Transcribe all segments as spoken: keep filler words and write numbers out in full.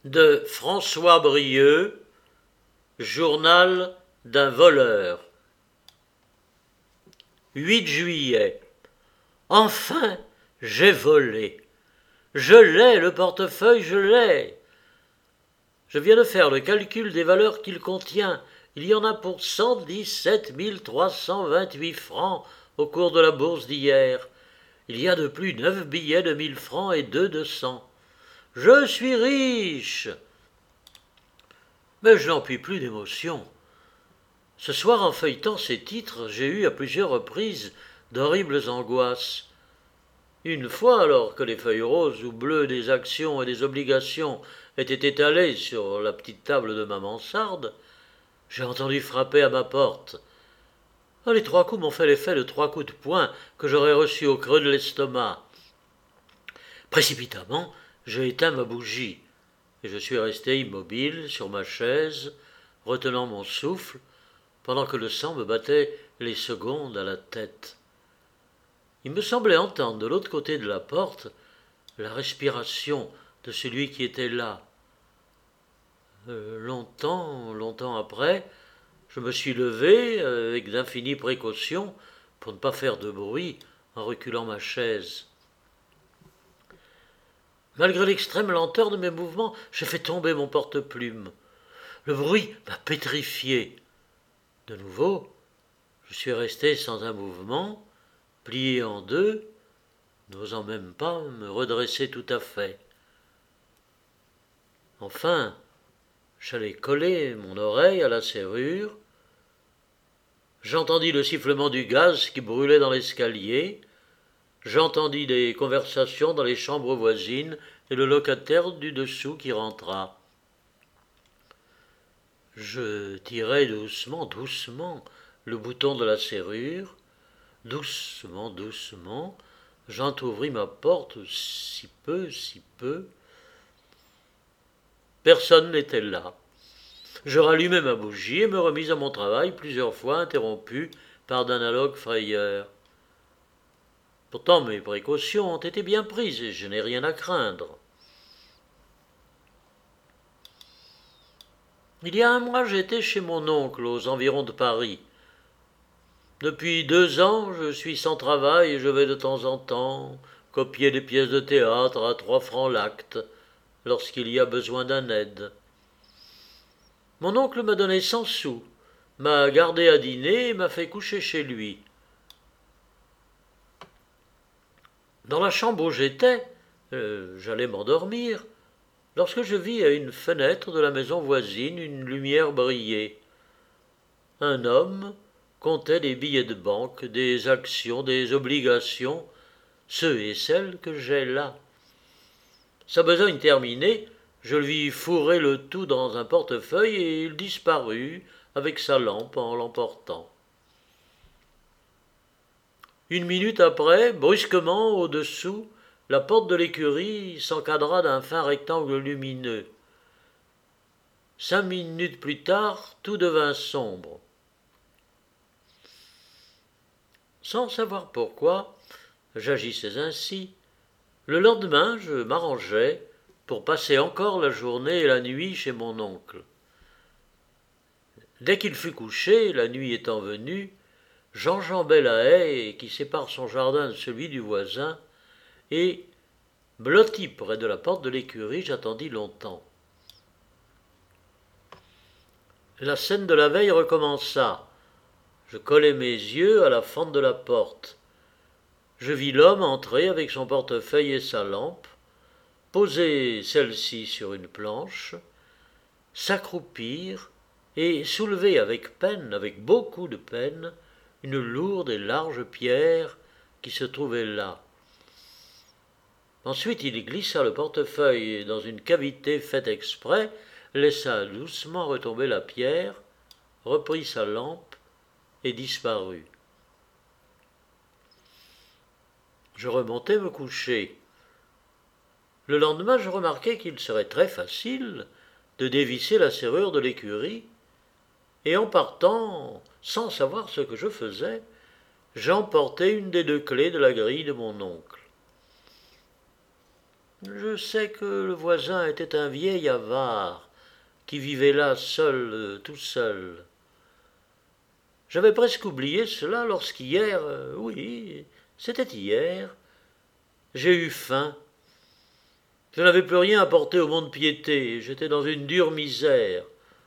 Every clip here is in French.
De François Brieux, journal d'un voleur. huit juillet. Enfin, j'ai volé. Je l'ai, le portefeuille, je l'ai. Je viens de faire le calcul des valeurs qu'il contient. Il y en a pour cent dix-sept mille trois cent vingt-huit francs au cours de la bourse d'hier. Il y a de plus neuf billets de mille francs et deux de cent. Je suis riche. Mais je n'en puis plus d'émotion. Ce soir, en feuilletant ces titres, j'ai eu à plusieurs reprises d'horribles angoisses. Une fois, alors que les feuilles roses ou bleues des actions et des obligations étaient étalées sur la petite table de ma mansarde, j'ai entendu frapper à ma porte. Ah, les trois coups m'ont fait l'effet de trois coups de poing que j'aurais reçus au creux de l'estomac. Précipitamment, j'ai éteint ma bougie, et je suis resté immobile sur ma chaise, retenant mon souffle, pendant que le sang me battait les secondes à la tête. Il me semblait entendre de l'autre côté de la porte la respiration de celui qui était là. Euh, longtemps, longtemps après, je me suis levé avec d'infinies précautions pour ne pas faire de bruit en reculant ma chaise. Malgré l'extrême lenteur de mes mouvements, j'ai fait tomber mon porte-plume. Le bruit m'a pétrifié. De nouveau, je suis resté sans un mouvement, plié en deux, n'osant même pas me redresser tout à fait. Enfin, j'allais coller mon oreille à la serrure. J'entendis le sifflement du gaz qui brûlait dans l'escalier. J'entendis des conversations dans les chambres voisines et le locataire du dessous qui rentra. Je tirai doucement, doucement le bouton de la serrure. Doucement, doucement, j'entr'ouvris ma porte si peu, si peu. Personne n'était là. Je rallumai ma bougie et me remis à mon travail, plusieurs fois interrompu par d'analogues frayeurs. Pourtant mes précautions ont été bien prises et je n'ai rien à craindre. Il y a un mois, j'étais chez mon oncle aux environs de Paris. Depuis deux ans, je suis sans travail et je vais de temps en temps copier des pièces de théâtre à trois francs l'acte, lorsqu'il y a besoin d'un aide. Mon oncle m'a donné cent sous, m'a gardé à dîner et m'a fait coucher chez lui. Dans la chambre où j'étais, euh, j'allais m'endormir, lorsque je vis à une fenêtre de la maison voisine une lumière briller. Un homme comptait des billets de banque, des actions, des obligations, ceux et celles que j'ai là. Sa besogne terminée, je lui fourrai le tout dans un portefeuille et il disparut avec sa lampe en l'emportant. Une minute après, brusquement, au-dessous, la porte de l'écurie s'encadra d'un fin rectangle lumineux. Cinq minutes plus tard, tout devint sombre. Sans savoir pourquoi j'agissais ainsi, le lendemain je m'arrangeai pour passer encore la journée et la nuit chez mon oncle. Dès qu'il fut couché, la nuit étant venue, j'enjambai la haie qui sépare son jardin de celui du voisin, et, blotti près de la porte de l'écurie, j'attendis longtemps. La scène de la veille recommença. Je collai mes yeux à la fente de la porte. Je vis l'homme entrer avec son portefeuille et sa lampe, poser celle-ci sur une planche, s'accroupir et soulever avec peine, avec beaucoup de peine, une lourde et large pierre qui se trouvait là. Ensuite il glissa le portefeuille dans une cavité faite exprès, laissa doucement retomber la pierre, reprit sa lampe et disparut. Je remontai me coucher. Le lendemain, je remarquai qu'il serait très facile de dévisser la serrure de l'écurie, et en partant, sans savoir ce que je faisais, j'emportai une des deux clés de la grille de mon oncle. Je sais que le voisin était un vieil avare qui vivait là seul, euh, tout seul. J'avais presque oublié cela lorsqu'hier, euh, oui, c'était hier, j'ai eu faim. Je n'avais plus rien à porter au mont-de-piété, j'étais dans une dure misère.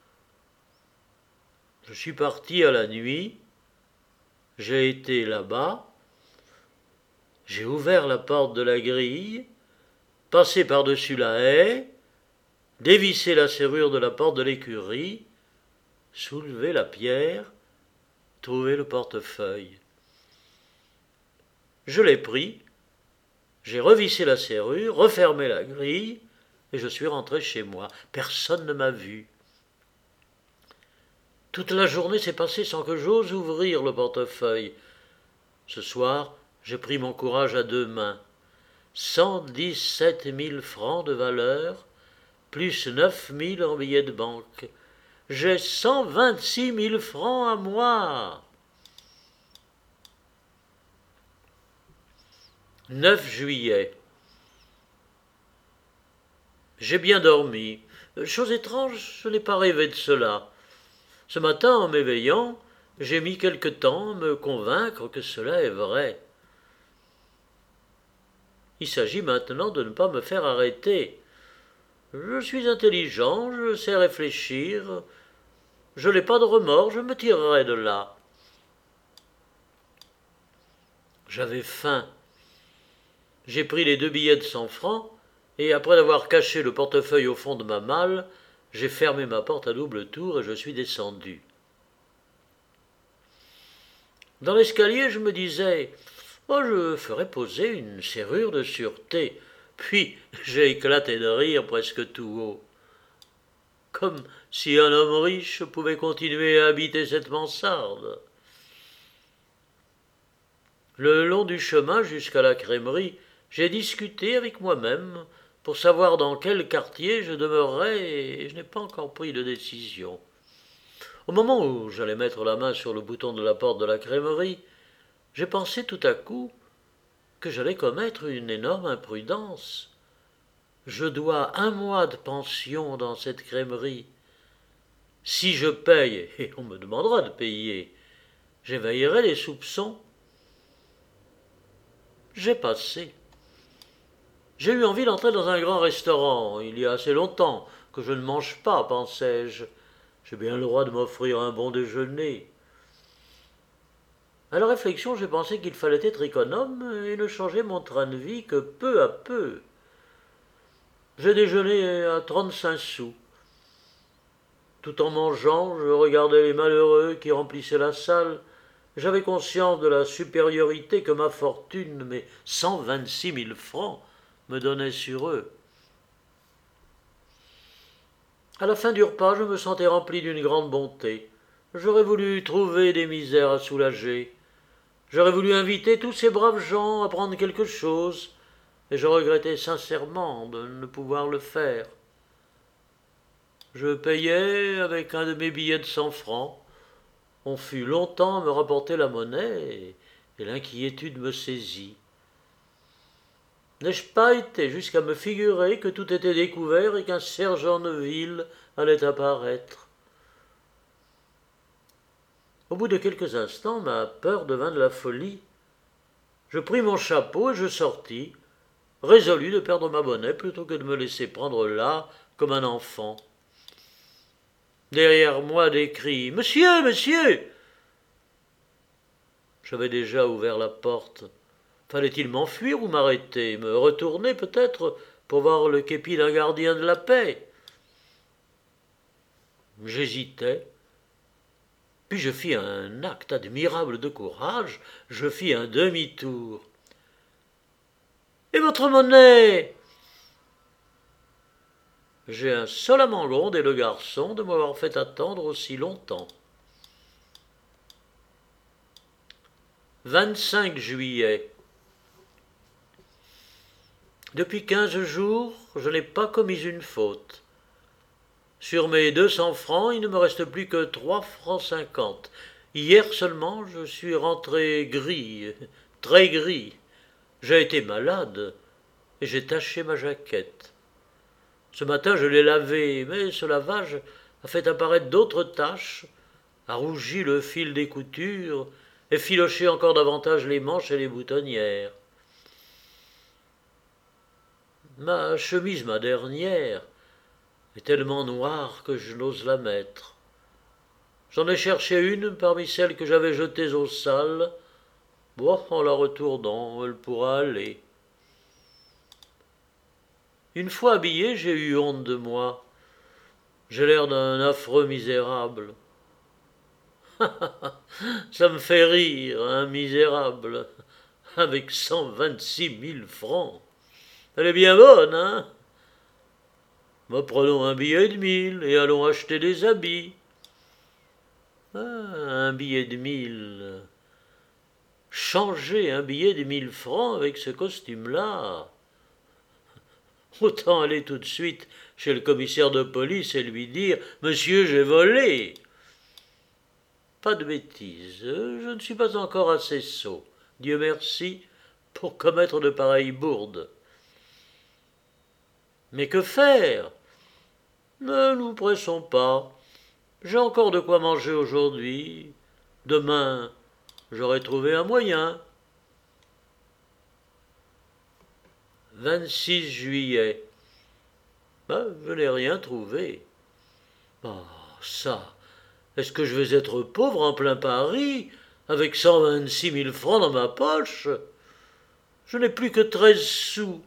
Je suis parti à la nuit, j'ai été là-bas, j'ai ouvert la porte de la grille, passé par-dessus la haie, dévissé la serrure de la porte de l'écurie, soulevé la pierre, trouvé le portefeuille. Je l'ai pris, j'ai revissé la serrure, refermé la grille, et je suis rentré chez moi. Personne ne m'a vu. Toute la journée s'est passée sans que j'ose ouvrir le portefeuille. Ce soir, j'ai pris mon courage à deux mains. Cent dix-sept mille francs de valeur, plus neuf mille en billets de banque. J'ai cent vingt-six mille francs à moi. neuf juillet. J'ai bien dormi. Chose étrange, je n'ai pas rêvé de cela. Ce matin, en m'éveillant, j'ai mis quelque temps à me convaincre que cela est vrai. Il s'agit maintenant de ne pas me faire arrêter. Je suis intelligent, je sais réfléchir, je n'ai pas de remords, je me tirerai de là. J'avais faim. J'ai pris les deux billets de cent francs, et après avoir caché le portefeuille au fond de ma malle, j'ai fermé ma porte à double tour et je suis descendu. Dans l'escalier, je me disais « Oh, je ferai poser une serrure de sûreté ». Puis j'ai éclaté de rire presque tout haut. Comme si un homme riche pouvait continuer à habiter cette mansarde. Le long du chemin jusqu'à la crèmerie, j'ai discuté avec moi-même pour savoir dans quel quartier je demeurerais et je n'ai pas encore pris de décision. Au moment où j'allais mettre la main sur le bouton de la porte de la crèmerie, j'ai pensé tout à coup que j'allais commettre une énorme imprudence. Je dois un mois de pension dans cette crèmerie. Si je paye, et on me demandera de payer, j'éveillerai les soupçons. J'ai passé. J'ai eu envie d'entrer dans un grand restaurant. Il y a assez longtemps que je ne mange pas, pensais-je. J'ai bien le droit de m'offrir un bon déjeuner. À la réflexion, j'ai pensé qu'il fallait être économe et ne changer mon train de vie que peu à peu. J'ai déjeuné à trente-cinq sous. Tout en mangeant, je regardais les malheureux qui remplissaient la salle. J'avais conscience de la supériorité que ma fortune, mes cent vingt-six mille francs, me donnait sur eux. À la fin du repas, je me sentais rempli d'une grande bonté. J'aurais voulu trouver des misères à soulager. J'aurais voulu inviter tous ces braves gens à prendre quelque chose, et je regrettais sincèrement de ne pouvoir le faire. Je payais avec un de mes billets de cent francs. On fut longtemps à me rapporter la monnaie, et, et l'inquiétude me saisit. N'ai-je pas été jusqu'à me figurer que tout était découvert et qu'un sergent de ville allait apparaître? Au bout de quelques instants, ma peur devint de la folie. Je pris mon chapeau et je sortis, résolu de perdre ma monnaie plutôt que de me laisser prendre là comme un enfant. Derrière moi des cris « Monsieur, monsieur !» J'avais déjà ouvert la porte. Fallait-il m'enfuir ou m'arrêter, me retourner peut-être pour voir le képi d'un gardien de la paix? J'hésitais. Puis je fis un acte admirable de courage, je fis un demi-tour. « Et votre monnaie ?» J'ai insolemment grondé le garçon de m'avoir fait attendre aussi longtemps. vingt-cinq juillet. Depuis quinze jours, je n'ai pas commis une faute. Sur mes deux cents francs, il ne me reste plus que trois francs cinquante. Hier seulement, je suis rentré gris, très gris. J'ai été malade. et j'ai taché ma jaquette. Ce matin, je l'ai lavée, mais ce lavage a fait apparaître d'autres taches, a rougi le fil des coutures et filoché encore davantage les manches et les boutonnières. Ma chemise, ma dernière, est tellement noire que je n'ose la mettre. J'en ai cherché une parmi celles que j'avais jetées aux salles. Bon, en la retournant, elle pourra aller. Une fois habillé, j'ai eu honte de moi. J'ai l'air d'un affreux misérable. Ça me fait rire, un misérable, avec cent vingt-six mille francs. Elle est bien bonne, hein? Mais prenons un billet de mille et allons acheter des habits. Ah, un billet de mille. Changer un billet de mille francs avec ce costume-là. Autant aller tout de suite chez le commissaire de police et lui dire « Monsieur, j'ai volé !» Pas de bêtises, je ne suis pas encore assez sot, Dieu merci, pour commettre de pareilles bourdes. Mais que faire? Ne nous pressons pas. J'ai encore de quoi manger aujourd'hui. Demain, j'aurai trouvé un moyen. vingt-six juillet. Ben, je n'ai rien trouvé. Ah, ça, est-ce que je vais être pauvre en plein Paris, avec cent vingt-six mille francs dans ma poche? Je n'ai plus que treize sous.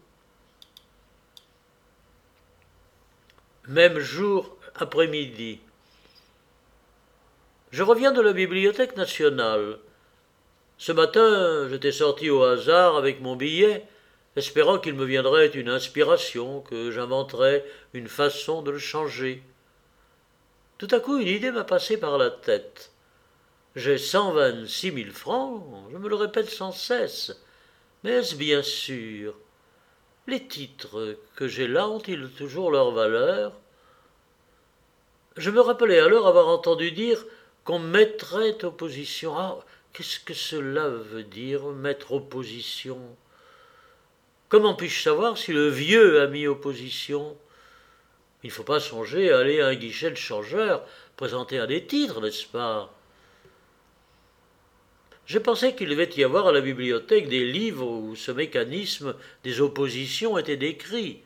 Même jour, après-midi. Je reviens de la Bibliothèque nationale. Ce matin, j'étais sorti au hasard avec mon billet, espérant qu'il me viendrait une inspiration, que j'inventerais une façon de le changer. Tout à coup, une idée m'a passé par la tête. J'ai cent vingt-six mille francs, je me le répète sans cesse. Mais est-ce bien sûr? Les titres que j'ai là ont-ils toujours leur valeur? Je me rappelais alors avoir entendu dire qu'on mettrait opposition. Ah, qu'est-ce que cela veut dire, mettre opposition? Comment puis-je savoir si le vieux a mis opposition? Il ne faut pas songer à aller à un guichet de changeur, présenter un des titres, n'est-ce pas? Je pensais qu'il devait y avoir à la bibliothèque des livres où ce mécanisme des oppositions était décrit.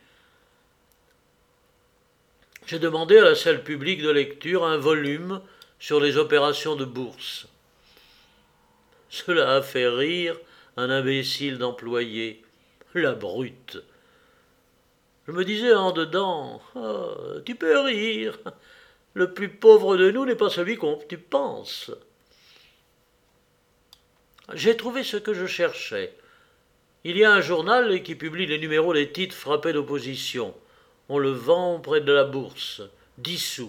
J'ai demandé à la salle publique de lecture un volume sur les opérations de bourse. Cela a fait rire un imbécile d'employé. La brute. Je me disais en dedans, ah, tu peux rire. Le plus pauvre de nous n'est pas celui qu'on tu penses. J'ai trouvé ce que je cherchais. Il y a un journal qui publie les numéros des titres frappés d'opposition. On le vend près de la bourse, dix sous.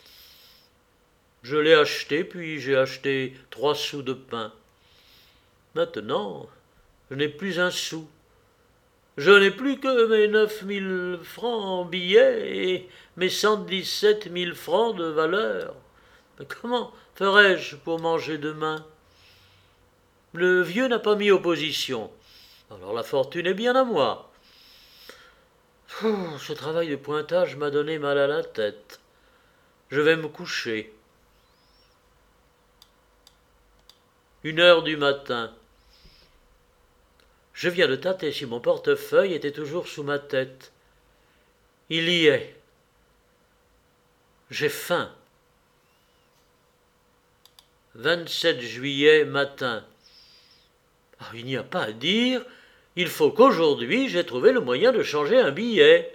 Je l'ai acheté, puis j'ai acheté trois sous de pain. Maintenant, je n'ai plus un sou. Je n'ai plus que mes neuf mille francs en billets et mes cent dix-sept mille francs de valeur. Mais comment ferai-je pour manger demain? Le vieux n'a pas mis opposition. Alors la fortune est bien à moi. Oh, ce travail de pointage m'a donné mal à la tête. Je vais me coucher. Une heure du matin. Je viens de tâter si mon portefeuille était toujours sous ma tête. Il y est. J'ai faim. vingt-sept juillet matin. Oh, il n'y a pas à dire, il faut qu'aujourd'hui j'aie trouvé le moyen de changer un billet.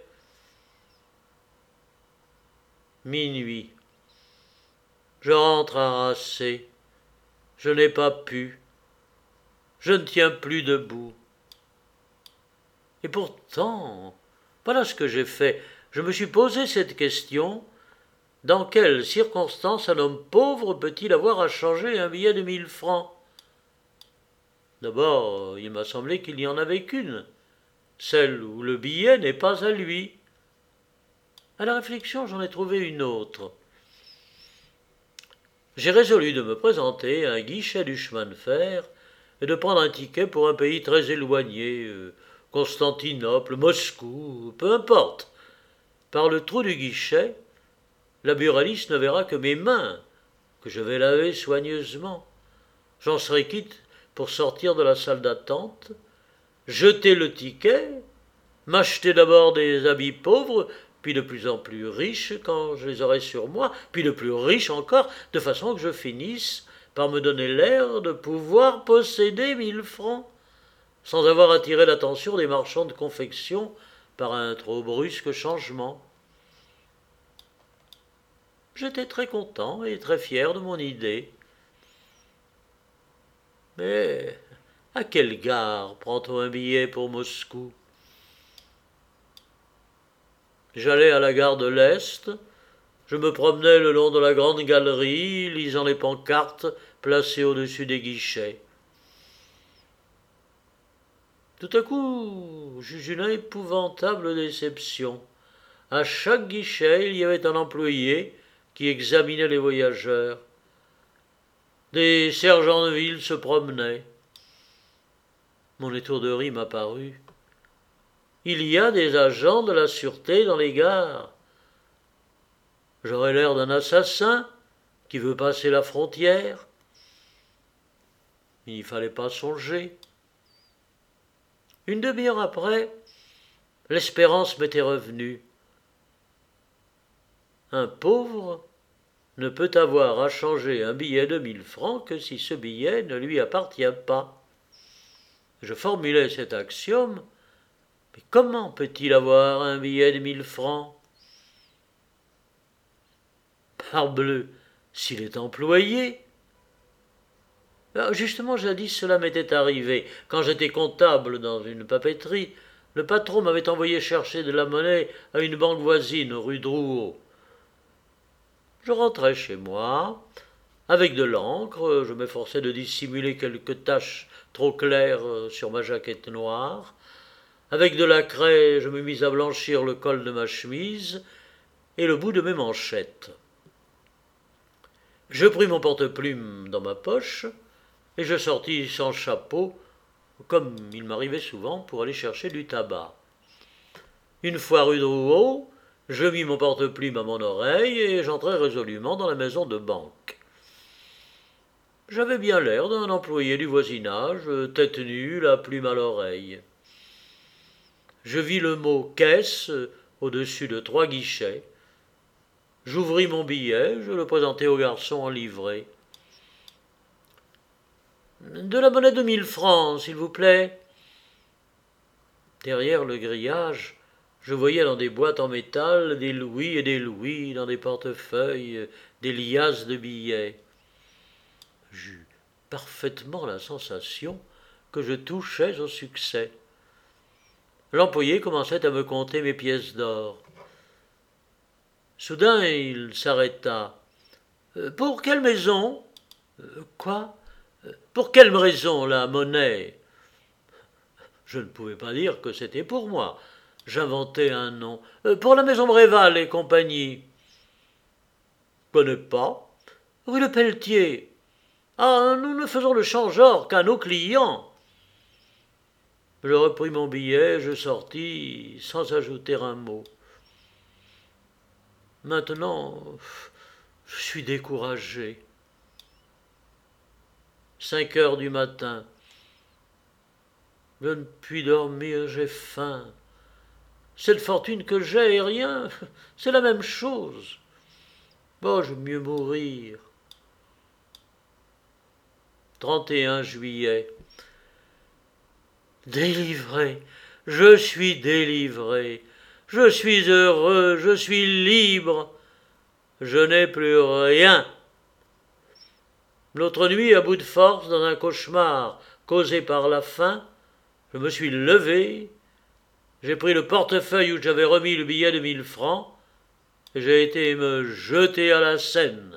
Minuit. Je rentre harassé. Je n'ai pas pu. Je ne tiens plus debout. Et pourtant, voilà ce que j'ai fait. Je me suis posé cette question. Dans quelles circonstances un homme pauvre peut-il avoir à changer un billet de mille francs? D'abord, il m'a semblé qu'il n'y en avait qu'une, celle où le billet n'est pas à lui. À la réflexion, j'en ai trouvé une autre. J'ai résolu de me présenter à un guichet du chemin de fer et de prendre un ticket pour un pays très éloigné, euh, Constantinople, Moscou, peu importe. Par le trou du guichet, la buraliste ne verra que mes mains, que je vais laver soigneusement. J'en serai quitte pour sortir de la salle d'attente, jeter le ticket, m'acheter d'abord des habits pauvres, puis de plus en plus riches quand je les aurai sur moi, puis de plus riches encore, de façon que je finisse par me donner l'air de pouvoir posséder mille francs, sans avoir attiré l'attention des marchands de confection par un trop brusque changement. J'étais très content et très fier de mon idée. Mais à quelle gare prend-on un billet pour Moscou? J'allais à la gare de l'Est, je me promenais le long de la grande galerie, lisant les pancartes placées au-dessus des guichets. Tout à coup, j'eus une épouvantable déception. À chaque guichet, il y avait un employé qui examinait les voyageurs. Des sergents de ville se promenaient. Mon étourderie m'apparut. Il y a des agents de la sûreté dans les gares. J'aurais l'air d'un assassin qui veut passer la frontière. Il n'y fallait pas songer. Une demi-heure après, l'espérance m'était revenue. Un pauvre ne peut avoir à changer un billet de mille francs que si ce billet ne lui appartient pas. Je formulais cet axiome, mais comment peut-il avoir un billet de mille francs? Parbleu, s'il est employé. Alors justement, jadis, cela m'était arrivé. Quand j'étais comptable dans une papeterie, le patron m'avait envoyé chercher de la monnaie à une banque voisine, rue Drouot. Je rentrais chez moi. Avec de l'encre, je m'efforçais de dissimuler quelques taches trop claires sur ma jaquette noire. Avec de la craie, je me mis à blanchir le col de ma chemise et le bout de mes manchettes. Je pris mon porte-plume dans ma poche et je sortis sans chapeau, comme il m'arrivait souvent, pour aller chercher du tabac. Une fois rue Drouot, je mis mon porte-plume à mon oreille et j'entrai résolument dans la maison de banque. J'avais bien l'air d'un employé du voisinage, tête nue, la plume à l'oreille. Je vis le mot « caisse » au-dessus de trois guichets. J'ouvris mon billet, je le présentai au garçon en livrée. « De la monnaie de mille francs, s'il vous plaît. » Derrière le grillage, je voyais dans des boîtes en métal des louis et des louis, dans des portefeuilles, des liasses de billets. J'eus parfaitement la sensation que je touchais au succès. L'employé commençait à me compter mes pièces d'or. Soudain, il s'arrêta. Euh, « Pour quelle maison ?»« euh, Quoi ? Pour quelle maison, la monnaie ?» Je ne pouvais pas dire que c'était pour moi. J'inventai un nom. Euh, « Pour la maison Bréval et compagnie. »« Connais pas. Rue Le Pelletier. »« Ah, nous ne faisons le change-or qu'à nos clients. » Je repris mon billet, je sortis sans ajouter un mot. Maintenant, je suis découragé. Cinq heures du matin. Je ne puis dormir, j'ai faim. Cette fortune que j'ai et rien, c'est la même chose. Bon, je veux mieux mourir. trente et un juillet. Délivré, je suis délivré, je suis heureux, je suis libre, je n'ai plus rien. L'autre nuit, à bout de force, dans un cauchemar causé par la faim, je me suis levé, j'ai pris le portefeuille où j'avais remis le billet de mille francs, et j'ai été me jeter à la Seine.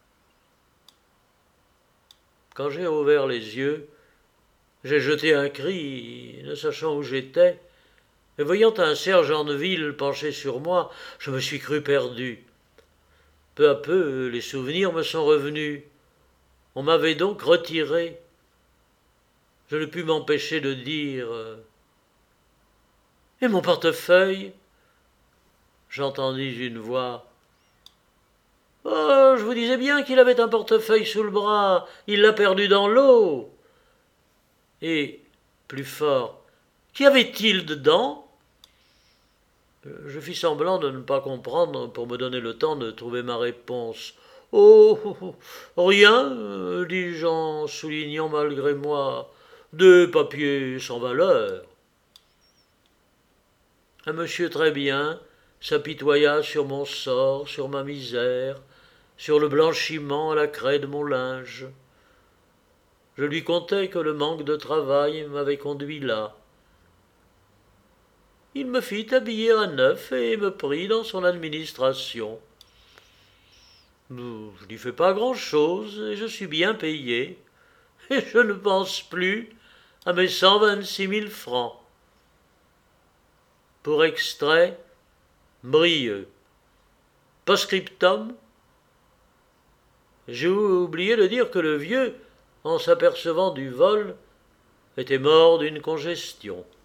Quand j'ai ouvert les yeux, j'ai jeté un cri, ne sachant où j'étais, et voyant un sergent de ville penché sur moi, je me suis cru perdu. Peu à peu, les souvenirs me sont revenus. On m'avait donc retiré. Je ne pus m'empêcher de dire Et mon portefeuille? J'entendis une voix. Oh, je vous disais bien qu'il avait un portefeuille sous le bras, il l'a perdu dans l'eau. Et, plus fort, qu'y avait-il dedans? Je fis semblant de ne pas comprendre pour me donner le temps de trouver ma réponse. Oh, rien, dis-je en soulignant malgré moi, des papiers sans valeur. Un monsieur très bien s'apitoya sur mon sort, sur ma misère, sur le blanchiment à la craie de mon linge. Je lui contai que le manque de travail m'avait conduit là. Il me fit habiller à neuf et me prit dans son administration. Je n'y fais pas grand-chose et je suis bien payé. Et je ne pense plus à mes cent vingt-six mille francs. Pour extrait, Brieux. Post-scriptum, j'ai oublié de dire que le vieux, en s'apercevant du vol, était mort d'une congestion.